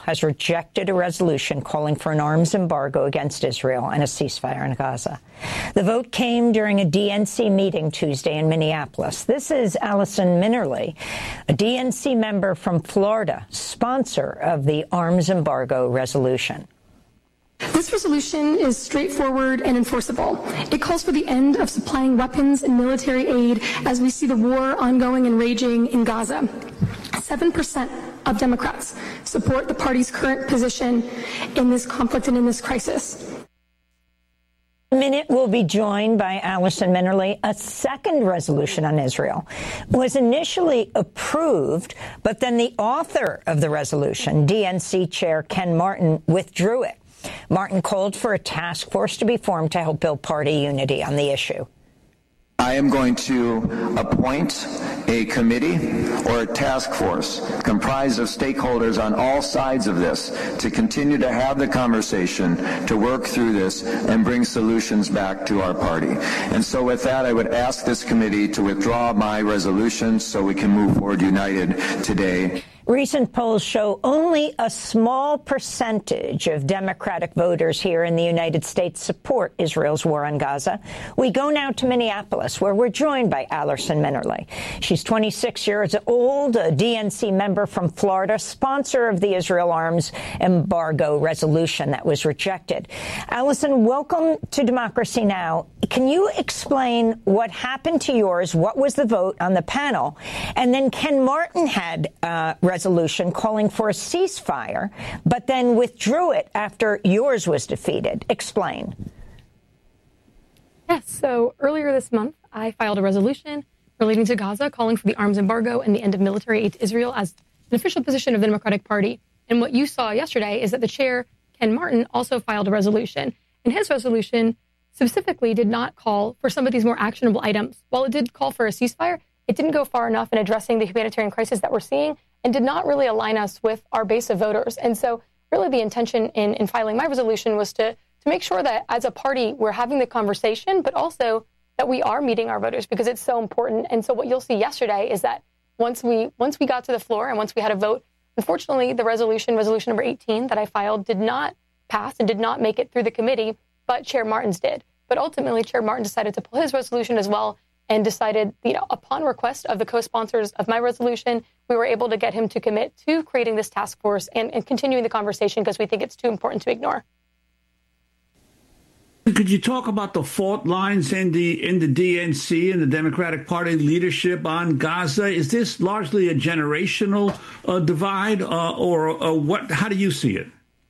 has rejected a resolution calling for an arms embargo against Israel and a ceasefire in Gaza. The vote came during a DNC meeting Tuesday in Minneapolis. This is Allison Minnerly, a DNC member from Florida, sponsor of the arms embargo resolution. This resolution is straightforward and enforceable. It calls for the end of supplying weapons and military aid as we see the war ongoing and raging in Gaza. 7% of Democrats support the party's current position in this conflict and in this crisis. In a minute, we'll be joined by Allison Minnerly. A second resolution on Israel was initially approved, but then the author of the resolution, DNC Chair Ken Martin, withdrew it. Martin called for a task force to be formed to help build party unity on the issue. I am going to appoint a committee or a task force comprised of stakeholders on all sides of this to continue to have the conversation, to work through this and bring solutions back to our party. And so with that, I would ask this committee to withdraw my resolution so we can move forward united today. Recent polls show only a small percentage of Democratic voters here in the United States support Israel's war on Gaza. We go now to Minneapolis, where we're joined by Allison Minnerly. She's 26 years old, a DNC member from Florida, sponsor of the Israel arms embargo resolution that was rejected. Allison, welcome to Democracy Now! Can you explain what happened to yours? What was the vote on the panel? And then Ken Martin had resolution calling for a ceasefire, but then withdrew it after yours was defeated. Explain. Yes, so earlier this month, I filed a resolution relating to Gaza, calling for the arms embargo and the end of military aid to Israel as an official position of the Democratic Party. And what you saw yesterday is that the chair, Ken Martin, also filed a resolution. And his resolution specifically did not call for some of these more actionable items. While it did call for a ceasefire, it didn't go far enough in addressing the humanitarian crisis that we're seeing and did not really align us with our base of voters. And so really the intention in filing my resolution was to make sure that as a party, we're having the conversation, but also that we are meeting our voters because it's so important. And so what you'll see yesterday is that once we got to the floor and once we had a vote, unfortunately, the resolution number 18 that I filed did not pass and did not make it through the committee, but Chair Martin's did. But ultimately, Chair Martin decided to pull his resolution as well and decided, upon request of the co-sponsors of my resolution, we were able to get him to commit to creating this task force and continuing the conversation because we think it's too important to ignore. Could you talk about the fault lines in the DNC and the Democratic Party leadership on Gaza? Is this largely a generational divide or what? How do you see it?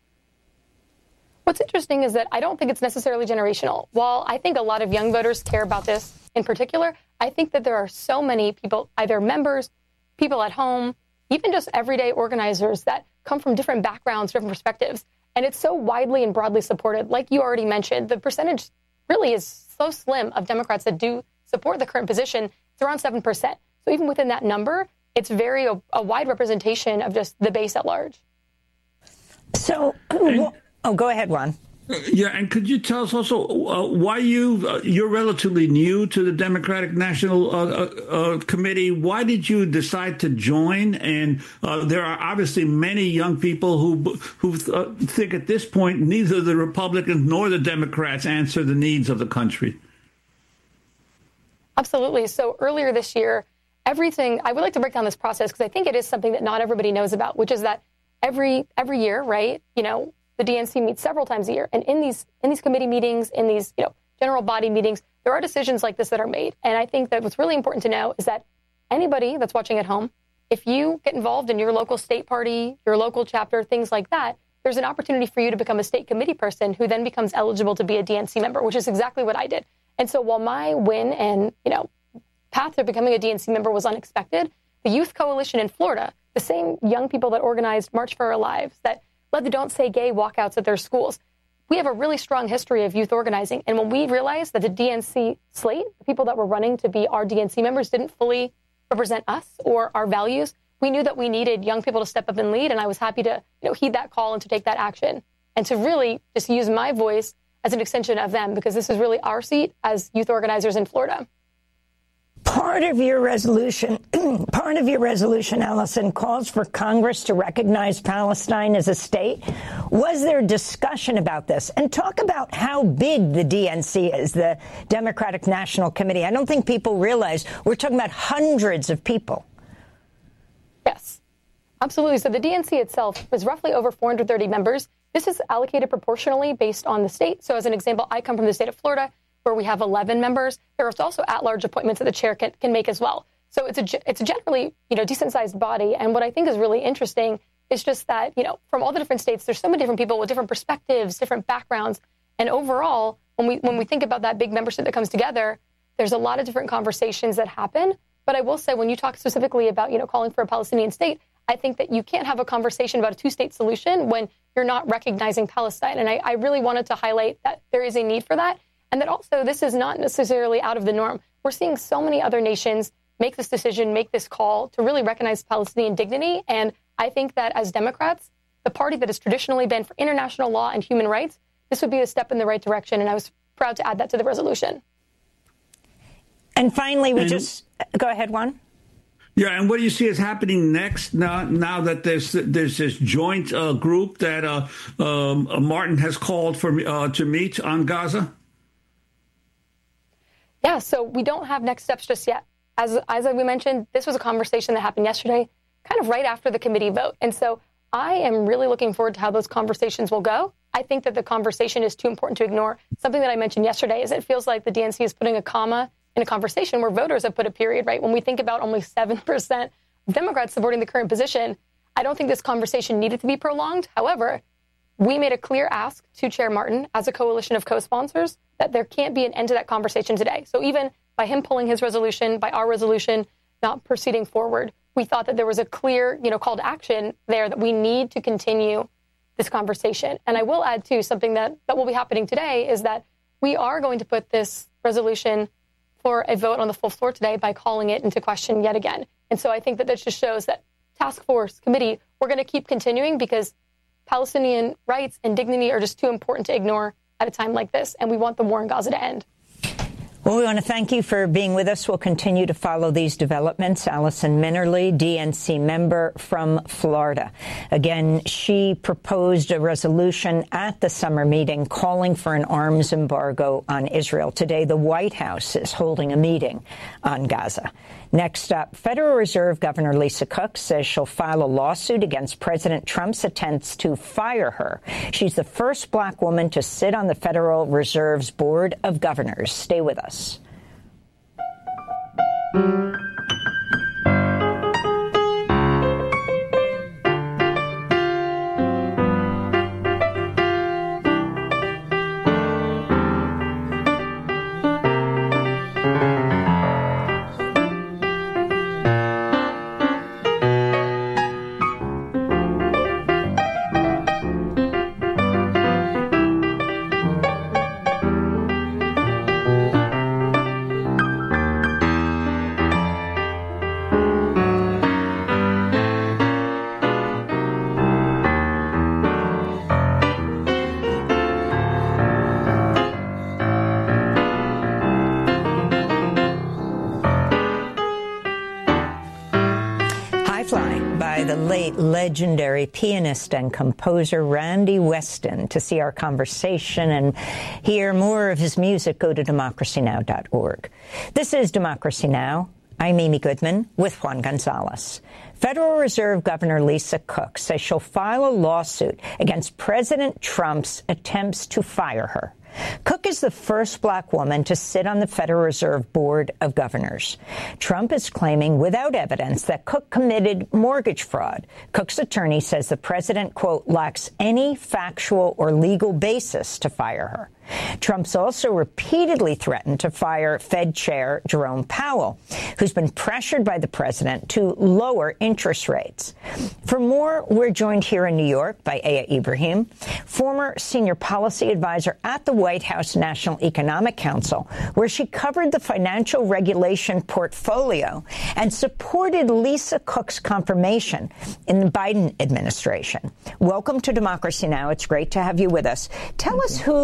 What's interesting is that I don't think it's necessarily generational. While I think a lot of young voters care about this in particular, I think that there are so many people, either members, people at home, even just everyday organizers that come from different backgrounds, different perspectives. And it's so widely and broadly supported. Like you already mentioned, the percentage really is so slim of Democrats that do support the current position. It's around 7%. So even within that number, it's very a wide representation of just the base at large. So, go ahead, Ron. Yeah, and could you tell us also why you're relatively new to the Democratic National Committee. Why did you decide to join? And there are obviously many young people who think at this point neither the Republicans nor the Democrats answer the needs of the country. Absolutely. So earlier this year, I would like to break down this process because I think it is something that not everybody knows about, which is that every year, right, the DNC meets several times a year. And in these committee meetings, in these general body meetings, there are decisions like this that are made. And I think that what's really important to know is that anybody that's watching at home, if you get involved in your local state party, your local chapter, things like that, there's an opportunity for you to become a state committee person who then becomes eligible to be a DNC member, which is exactly what I did. And so while my win and, path to becoming a DNC member was unexpected, the Youth Coalition in Florida, the same young people that organized March for Our Lives, that led the Don't Say Gay walkouts at their schools. We have a really strong history of youth organizing. And when we realized that the DNC slate, the people that were running to be our DNC members, didn't fully represent us or our values, we knew that we needed young people to step up and lead. And I was happy to heed that call and to take that action and to really just use my voice as an extension of them, because this is really our seat as youth organizers in Florida. Part of your resolution, Allison, calls for Congress to recognize Palestine as a state. Was there discussion about this? And talk about how big the DNC is, the Democratic National Committee. I don't think people realize we're talking about hundreds of people. Yes, absolutely. So the DNC itself is roughly over 430 members. This is allocated proportionally based on the state. So as an example, I come from the state of Florida, where we have 11 members. There are also at-large appointments that the chair can make as well. So it's a generally, decent-sized body. And what I think is really interesting is just that, from all the different states, there's so many different people with different perspectives, different backgrounds. And overall, when we think about that big membership that comes together, there's a lot of different conversations that happen. But I will say, when you talk specifically about, calling for a Palestinian state, I think that you can't have a conversation about a two-state solution when you're not recognizing Palestine. And I really wanted to highlight that there is a need for that. And that also, this is not necessarily out of the norm. We're seeing so many other nations make this decision, make this call to really recognize Palestinian dignity. And I think that as Democrats, the party that has traditionally been for international law and human rights, this would be a step in the right direction. And I was proud to add that to the resolution. And finally, go ahead, Juan. Yeah, and what do you see is happening next now that there's this joint group that Martin has called for to meet on Gaza? Yeah, so we don't have next steps just yet. As we mentioned, this was a conversation that happened yesterday, kind of right after the committee vote. And so I am really looking forward to how those conversations will go. I think that the conversation is too important to ignore. Something that I mentioned yesterday is it feels like the DNC is putting a comma in a conversation where voters have put a period, right? When we think about only 7% of Democrats supporting the current position, I don't think this conversation needed to be prolonged. However, we made a clear ask to Chair Martin as a coalition of co-sponsors that there can't be an end to that conversation today. So even by him pulling his resolution, by our resolution not proceeding forward, we thought that there was a clear, call to action there that we need to continue this conversation. And I will add, too, something that will be happening today is that we are going to put this resolution for a vote on the full floor today by calling it into question yet again. And so I think that this just shows that task force committee, we're going to keep continuing because Palestinian rights and dignity are just too important to ignore at a time like this, and we want the war in Gaza to end. Well, we want to thank you for being with us. We'll continue to follow these developments. Allison Minnerly, DNC member from Florida. Again, she proposed a resolution at the summer meeting calling for an arms embargo on Israel. Today, the White House is holding a meeting on Gaza. Next up, Federal Reserve Governor Lisa Cook says she'll file a lawsuit against President Trump's attempts to fire her. She's the first black woman to sit on the Federal Reserve's Board of Governors. Stay with us. Legendary pianist and composer Randy Weston. To see our conversation and hear more of his music, go to democracynow.org. This is Democracy Now! I'm Amy Goodman with Juan Gonzalez. Federal Reserve Governor Lisa Cook says she'll file a lawsuit against President Trump's attempts to fire her. Cook is the first black woman to sit on the Federal Reserve Board of Governors. Trump is claiming without evidence that Cook committed mortgage fraud. Cook's attorney says the president, quote, lacks any factual or legal basis to fire her. Trump's also repeatedly threatened to fire Fed Chair Jerome Powell, who's been pressured by the president to lower interest rates. For more, we're joined here in New York by Aya Ibrahim, former senior policy advisor at the White House National Economic Council, where she covered the financial regulation portfolio and supported Lisa Cook's confirmation in the Biden administration. Welcome to Democracy Now! It's great to have you with us. Tell us who Lisa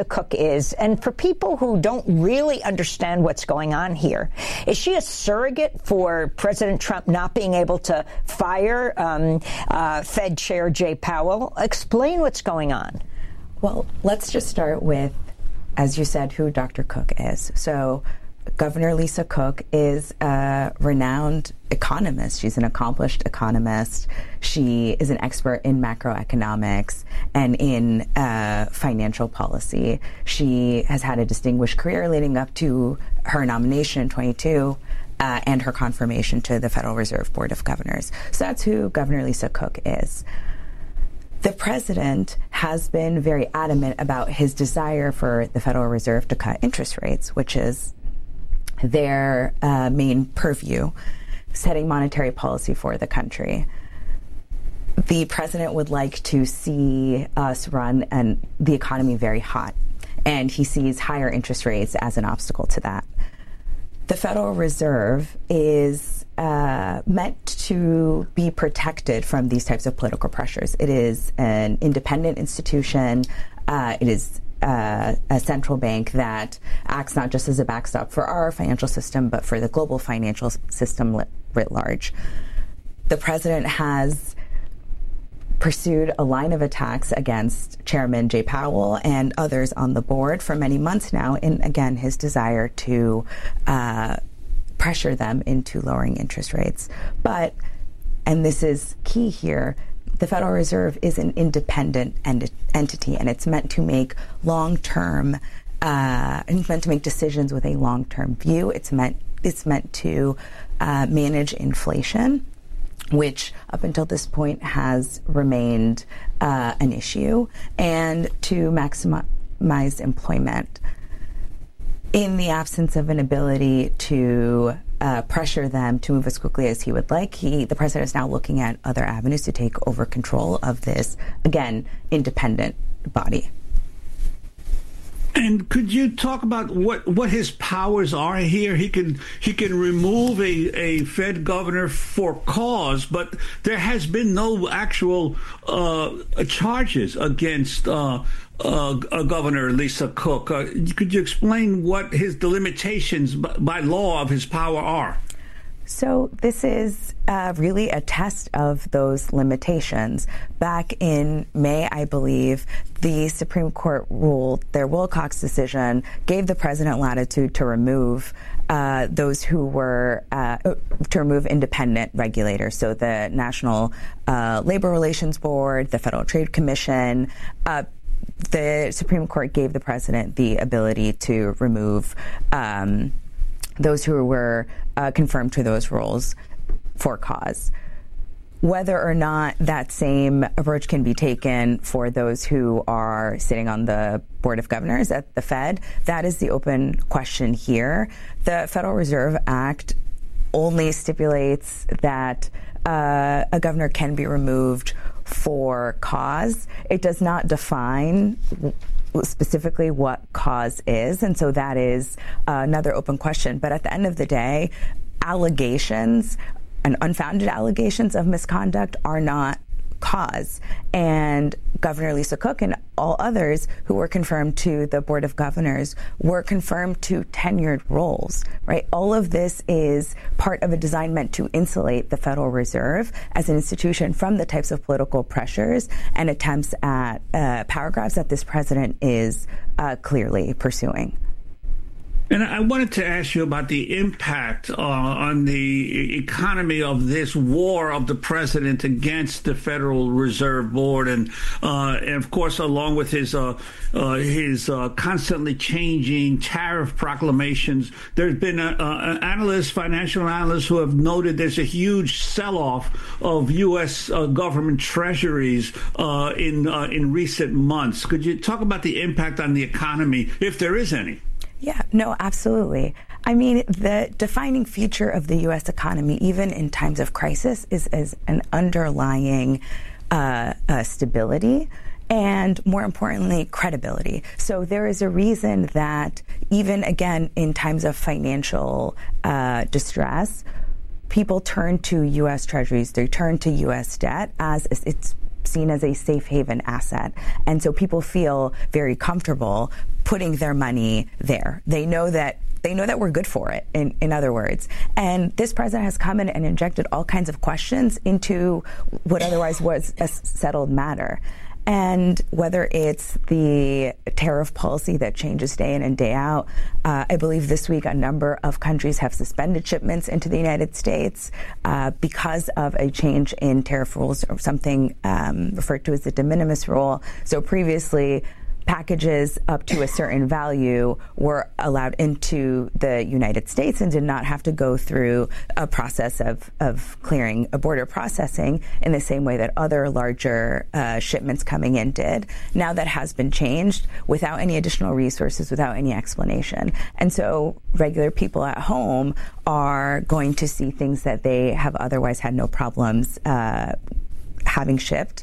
Cook is, and for people who don't really understand what's going on here, is she a surrogate for President Trump not being able to fire Fed Chair Jay Powell? Explain what's going on. Well, let's just start with, as you said, who Dr. Cook is. So Governor Lisa Cook is a renowned economist. She's an accomplished economist. She is an expert in macroeconomics and in financial policy. She has had a distinguished career leading up to her nomination in 22 and her confirmation to the Federal Reserve Board of Governors. So that's who Governor Lisa Cook is. The president has been very adamant about his desire for the Federal Reserve to cut interest rates, which is their main purview, setting monetary policy for the country. The president would like to see us run the economy very hot, and he sees higher interest rates as an obstacle to that. The Federal Reserve is meant to be protected from these types of political pressures. It is an independent institution. It is a central bank that acts not just as a backstop for our financial system, but for the global financial system writ large. The president has pursued a line of attacks against Chairman Jay Powell and others on the board for many months now, in, again, his desire to pressure them into lowering interest rates. But, and this is key here, the Federal Reserve is an independent entity, and it's meant to make long-term, it's meant to make decisions with a long-term view. It's meant to manage inflation, which up until this point has remained an issue, and to maximize employment. In the absence of an ability to pressure them to move as quickly as he would like, the president is now looking at other avenues to take over control of this, again, independent body. And could you talk about what his powers are here? He can remove a Fed governor for cause, but there has been no actual charges against Governor Lisa Cook. Could you explain what the limitations by law of his power are? So this is really a test of those limitations. Back in May, I believe, the Supreme Court ruled their Wilcox decision gave the president latitude to remove those who were to remove independent regulators. So the National Labor Relations Board, the Federal Trade Commission. The Supreme Court gave the president the ability to remove those who were confirmed to those roles for cause. Whether or not that same approach can be taken for those who are sitting on the Board of Governors at the Fed, that is the open question here. The Federal Reserve Act only stipulates that a governor can be removed for cause. It does not define specifically what cause is, and so that is another open question. But at the end of the day, allegations and unfounded allegations of misconduct are not cause. And Governor Lisa Cook and all others who were confirmed to the Board of Governors were confirmed to tenured roles, right? All of this is part of a design meant to insulate the Federal Reserve as an institution from the types of political pressures and attempts at power grabs that this president is clearly pursuing. And I wanted to ask you about the impact on the economy of this war of the president against the Federal Reserve Board, and of course, along with his constantly changing tariff proclamations. There's been financial analysts who have noted there's a huge sell-off of U.S. government treasuries in recent months. Could you talk about the impact on the economy, if there is any? Yeah, no, absolutely. I mean, the defining feature of the U.S. economy, even in times of crisis, is an underlying stability and, more importantly, credibility. So there is a reason that even, again, in times of financial distress, people turn to U.S. treasuries, they turn to U.S. debt as it's seen as a safe haven asset. And so people feel very comfortable putting their money there. They know that we're good for it, in other words. And this president has come in and injected all kinds of questions into what otherwise was a settled matter. And whether it's the tariff policy that changes day in and day out, I believe this week a number of countries have suspended shipments into the United States because of a change in tariff rules, or something referred to as the de minimis rule. So previously, packages up to a certain value were allowed into the United States and did not have to go through a process of clearing a border processing in the same way that other larger shipments coming in did. Now that has been changed without any additional resources, without any explanation. And so regular people at home are going to see things that they have otherwise had no problems having shipped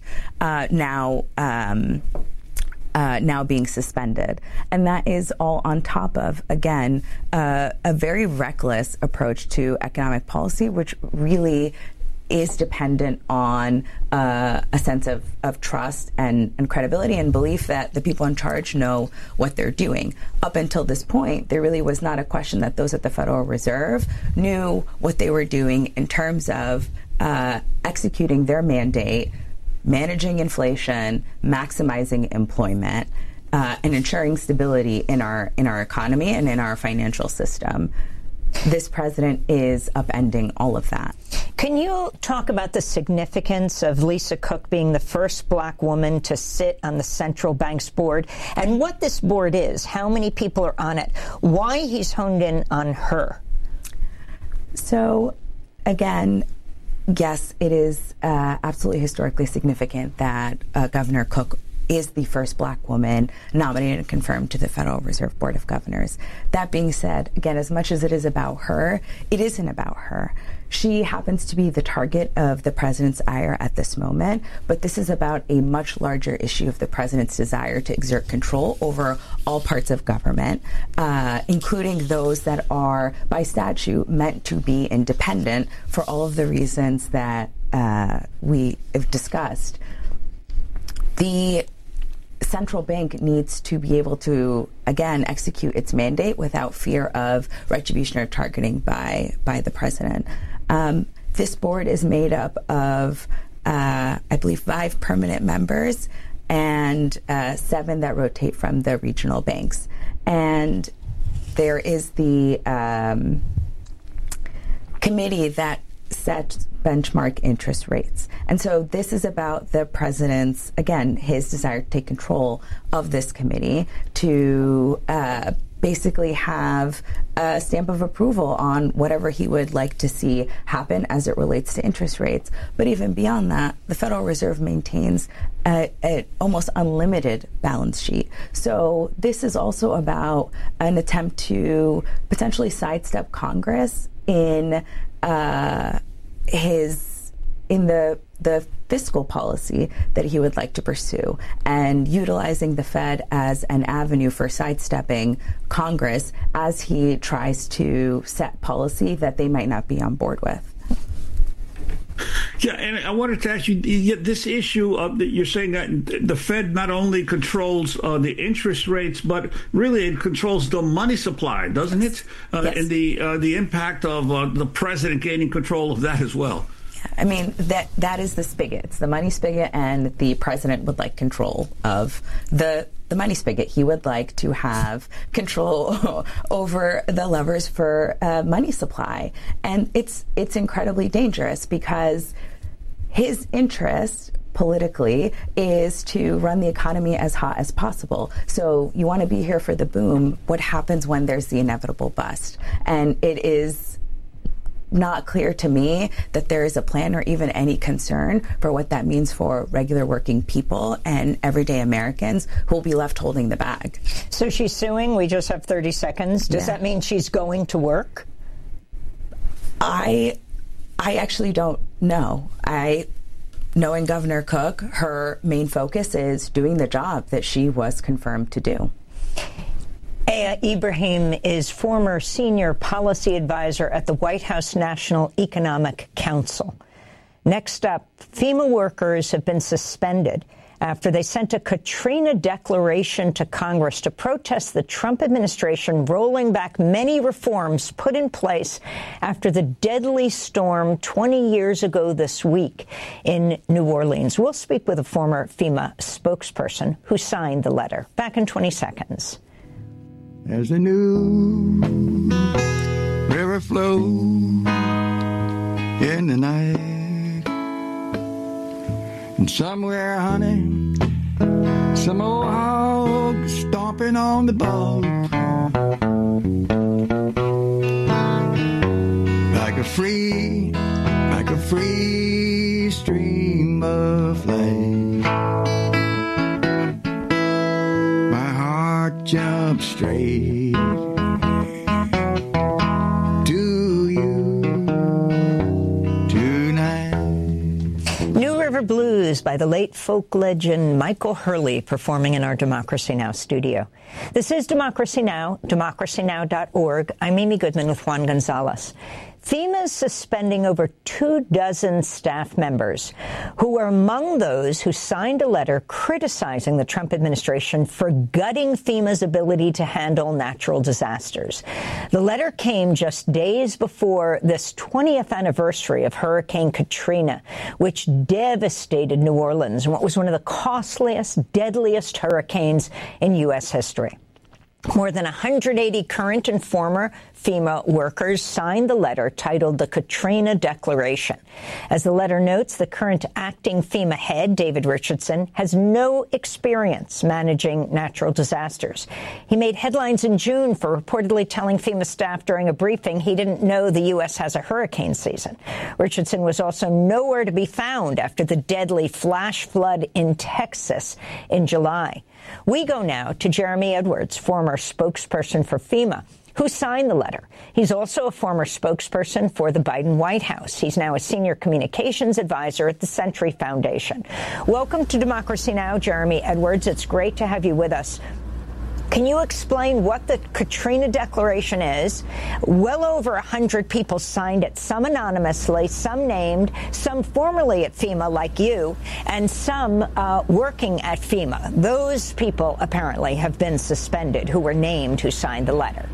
now being suspended. And that is all on top of, again, a very reckless approach to economic policy, which really is dependent on a sense of trust and credibility and belief that the people in charge know what they're doing. Up until this point, there really was not a question that those at the Federal Reserve knew what they were doing in terms of executing their mandate, managing inflation, maximizing employment, and ensuring stability in our economy and in our financial system. This president is upending all of that. Can you talk about the significance of Lisa Cook being the first black woman to sit on the central bank's board, and what this board is, how many people are on it, why he's honed in on her? So, again, yes, it is absolutely historically significant that Governor Cook is the first black woman nominated and confirmed to the Federal Reserve Board of Governors. That being said, again, as much as it is about her, it isn't about her. She happens to be the target of the president's ire at this moment, but this is about a much larger issue of the president's desire to exert control over all parts of government, including those that are, by statute, meant to be independent for all of the reasons that we have discussed. The central bank needs to be able to, again, execute its mandate without fear of retribution or targeting by the president. This board is made up of, I believe, 5 permanent members and 7 that rotate from the regional banks. And there is the committee that sets benchmark interest rates. And so this is about the president's, again, his desire to take control of this committee to basically have a stamp of approval on whatever he would like to see happen as it relates to interest rates. But even beyond that, the Federal Reserve maintains an almost unlimited balance sheet. So this is also about an attempt to potentially sidestep Congress in the fiscal policy that he would like to pursue, and utilizing the Fed as an avenue for sidestepping Congress as he tries to set policy that they might not be on board with. Yeah, and I wanted to ask you, this issue of you're saying that the Fed not only controls the interest rates, but really it controls the money supply, doesn't it? Yes. And the impact of the president gaining control of that as well. I mean, that is the spigot. It's the money spigot, and the president would like control of the money spigot. He would like to have control over the levers for money supply. And it's incredibly dangerous because his interest politically is to run the economy as hot as possible. So you want to be here for the boom. What happens when there's the inevitable bust? And it is not clear to me that there is a plan or even any concern for what that means for regular working people and everyday Americans who will be left holding the bag. So she's suing. We just have 30 seconds. Does that mean she's going to work? I actually don't know. Knowing Governor Cook, her main focus is doing the job that she was confirmed to do. Aya Ibrahim is former senior policy advisor at the White House National Economic Council. Next up, FEMA workers have been suspended after they sent a Katrina declaration to Congress to protest the Trump administration rolling back many reforms put in place after the deadly storm 20 years ago this week in New Orleans. We'll speak with a former FEMA spokesperson who signed the letter. Back in 20 seconds. As a new river flows in the night, and somewhere, honey, some old hog stomping on the bog, like a free stream of light. My heart jumps straight to you tonight. New River Blues by the late folk legend Michael Hurley, performing in our Democracy Now! Studio. This is Democracy Now!, democracynow.org. I'm Amy Goodman with Juan Gonzalez. FEMA is suspending over 24 staff members who are among those who signed a letter criticizing the Trump administration for gutting FEMA's ability to handle natural disasters. The letter came just days before this 20th anniversary of Hurricane Katrina, which devastated New Orleans and what was one of the costliest, deadliest hurricanes in U.S. history. More than 180 current and former FEMA workers signed the letter titled the Katrina Declaration. As the letter notes, the current acting FEMA head, David Richardson, has no experience managing natural disasters. He made headlines in June for reportedly telling FEMA staff during a briefing he didn't know the U.S. has a hurricane season. Richardson was also nowhere to be found after the deadly flash flood in Texas in July. We go now to Jeremy Edwards, former spokesperson for FEMA, who signed the letter. He's also a former spokesperson for the Biden White House. He's now a senior communications advisor at the Century Foundation. Welcome to Democracy Now!, Jeremy Edwards. It's great to have you with us. Can you explain what the Katrina Declaration is? Well over 100 people signed it, some anonymously, some named, some formerly at FEMA like you, and some working at FEMA. Those people apparently have been suspended who were named who signed the letter.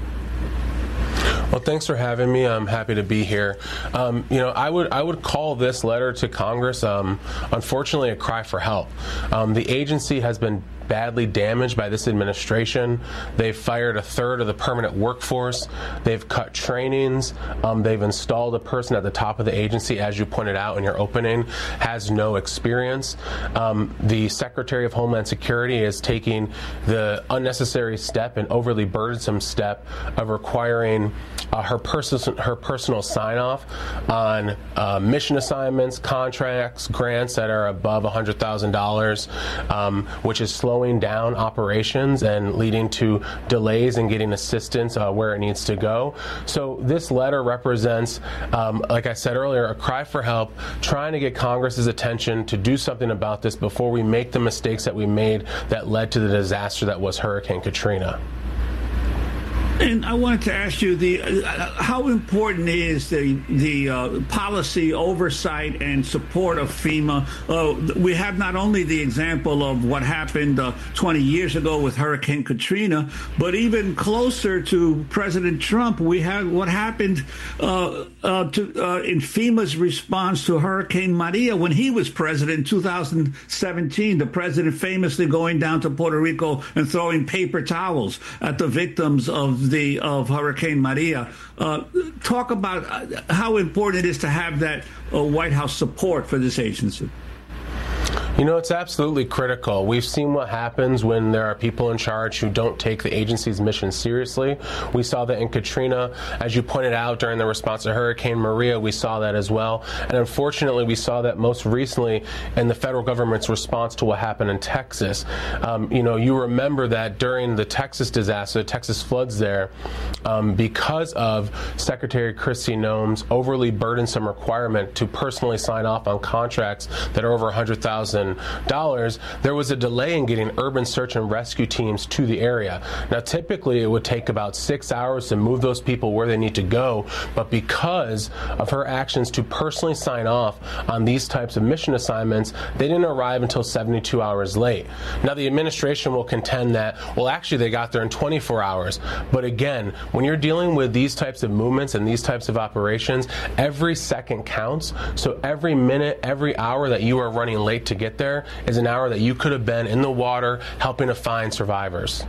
Well, thanks for having me. I'm happy to be here. I would call this letter to Congress, unfortunately, a cry for help. The agency has been badly damaged by this administration. They've fired a third of the permanent workforce. They've cut trainings. They've installed a person at the top of the agency, as you pointed out in your opening, has no experience. The Secretary of Homeland Security is taking the unnecessary step and overly burdensome step of requiring her personal sign-off on mission assignments, contracts, grants that are above $100,000, which is slowing down operations and leading to delays in getting assistance where it needs to go. So this letter represents, like I said earlier, a cry for help, trying to get Congress's attention to do something about this before we make the mistakes that we made that led to the disaster that was Hurricane Katrina. And I wanted to ask you how important is the policy oversight and support of FEMA? We have not only the example of what happened 20 years ago with Hurricane Katrina, but even closer to President Trump, we have what happened in FEMA's response to Hurricane Maria when he was president in 2017. The president famously going down to Puerto Rico and throwing paper towels at the victims of Hurricane Maria. Talk about how important it is to have that White House support for this agency. You know, it's absolutely critical. We've seen what happens when there are people in charge who don't take the agency's mission seriously. We saw that in Katrina. As you pointed out, during the response to Hurricane Maria, we saw that as well. And unfortunately, we saw that most recently in the federal government's response to what happened in Texas. You remember that during the Texas disaster, the Texas floods there, because of Secretary Kristi Noem's overly burdensome requirement to personally sign off on contracts that are over $100,000 $2,000, there was a delay in getting urban search and rescue teams to the area. Now, typically it would take about 6 hours to move those people where they need to go, but because of her actions to personally sign off on these types of mission assignments, they didn't arrive until 72 hours late. Now, the administration will contend that, well, actually they got there in 24 hours. But again, when you're dealing with these types of movements and these types of operations, every second counts. So every minute, every hour that you are running late to get there is an hour that you could have been in the water helping to find survivors.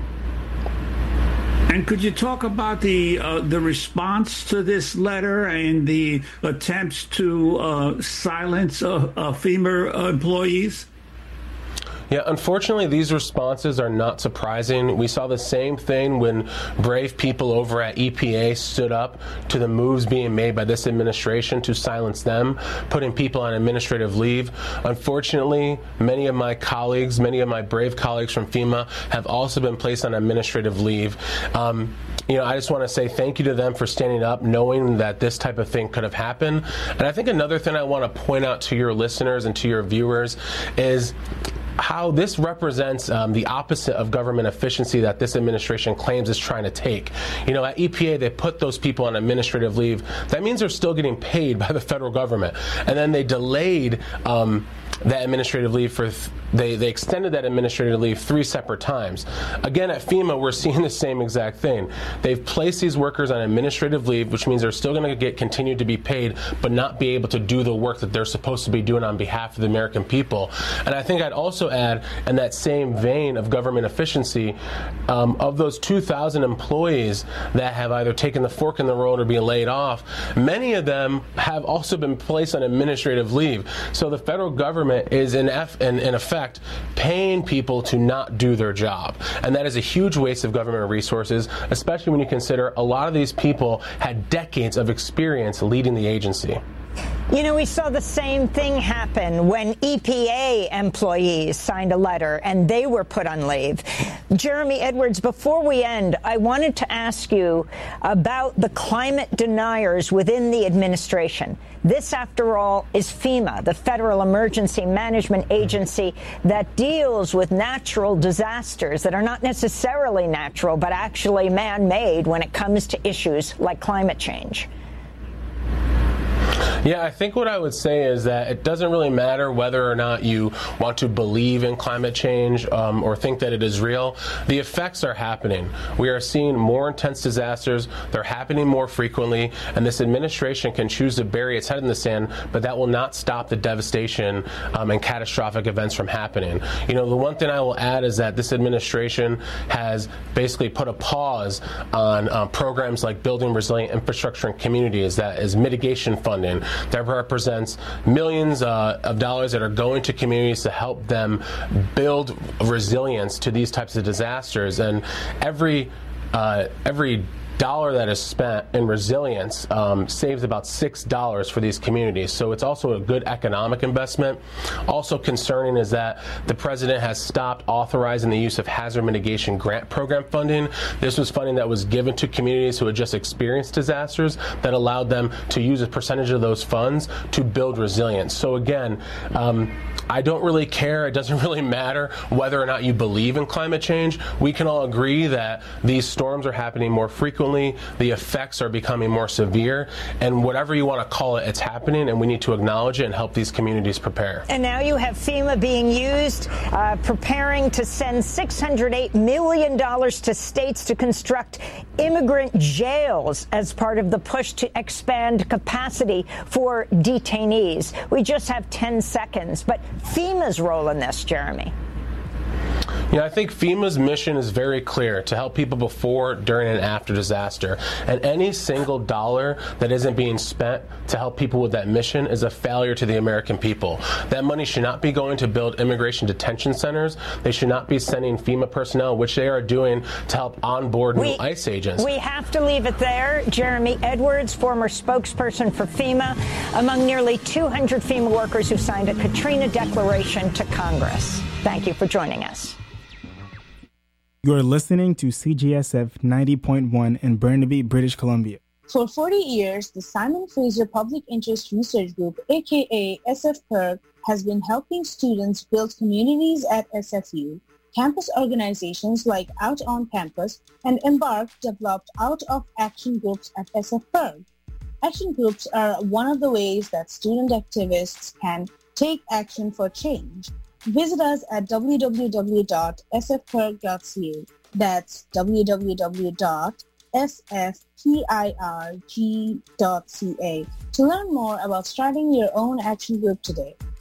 And could you talk about the response to this letter and the attempts to silence FEMA employees? Yeah, unfortunately, these responses are not surprising. We saw the same thing when brave people over at EPA stood up to the moves being made by this administration to silence them, putting people on administrative leave. Unfortunately, many of my colleagues, many of my brave colleagues from FEMA have also been placed on administrative leave. I just want to say thank you to them for standing up, knowing that this type of thing could have happened. And I think another thing I want to point out to your listeners and to your viewers is how this represents the opposite of government efficiency that this administration claims is trying to take. At EPA, they put those people on administrative leave. That means they're still getting paid by the federal government. And then they delayed that administrative leave they extended that administrative leave 3 separate times. Again, at FEMA, we're seeing the same exact thing. They've placed these workers on administrative leave, which means they're still going to continue to be paid, but not be able to do the work that they're supposed to be doing on behalf of the American people. And I think I'd also add, in that same vein of government efficiency, of those 2,000 employees that have either taken the fork in the road or being laid off, many of them have also been placed on administrative leave. So the federal government is in effect paying people to not do their job. And that is a huge waste of government resources, especially when you consider a lot of these people had decades of experience leading the agency. We saw the same thing happen when EPA employees signed a letter and they were put on leave. Jeremy Edwards, before we end, I wanted to ask you about the climate deniers within the administration. This, after all, is FEMA, the Federal Emergency Management Agency that deals with natural disasters that are not necessarily natural, but actually man-made when it comes to issues like climate change. Yeah, I think what I would say is that it doesn't really matter whether or not you want to believe in climate change or think that it is real. The effects are happening. We are seeing more intense disasters. They're happening more frequently, and this administration can choose to bury its head in the sand, but that will not stop the devastation and catastrophic events from happening. The one thing I will add is that this administration has basically put a pause on programs like building resilient infrastructure in communities, that is mitigation funding. That represents millions of dollars that are going to communities to help them build resilience to these types of disasters. And every dollar that is spent in resilience saves about $6 for these communities. So it's also a good economic investment. Also concerning is that the president has stopped authorizing the use of hazard mitigation grant program funding. This was funding that was given to communities who had just experienced disasters that allowed them to use a percentage of those funds to build resilience. So again, I don't really care. It doesn't really matter whether or not you believe in climate change. We can all agree that these storms are happening more frequently. The effects are becoming more severe. And whatever you want to call it, it's happening, and we need to acknowledge it and help these communities prepare. And now you have FEMA being used, preparing to send $608 million to states to construct immigrant jails as part of the push to expand capacity for detainees. We just have 10 seconds. But FEMA's role in this, Jeremy? I think FEMA's mission is very clear: to help people before, during, and after disaster. And any single dollar that isn't being spent to help people with that mission is a failure to the American people. That money should not be going to build immigration detention centers. They should not be sending FEMA personnel, which they are doing, to help onboard new ICE agents. We have to leave it there. Jeremy Edwards, former spokesperson for FEMA, among nearly 200 FEMA workers who signed a Katrina declaration to Congress. Thank you for joining us. You're listening to CGSF 90.1 in Burnaby, British Columbia. For 40 years, the Simon Fraser Public Interest Research Group, aka SFPIRG, has been helping students build communities at SFU. Campus organizations like Out on Campus and Embark developed out-of-action groups at SFPERG. Action groups are one of the ways that student activists can take action for change. Visit us at www.sfperg.ca. That's www.sfperg.ca to learn more about starting your own action group today.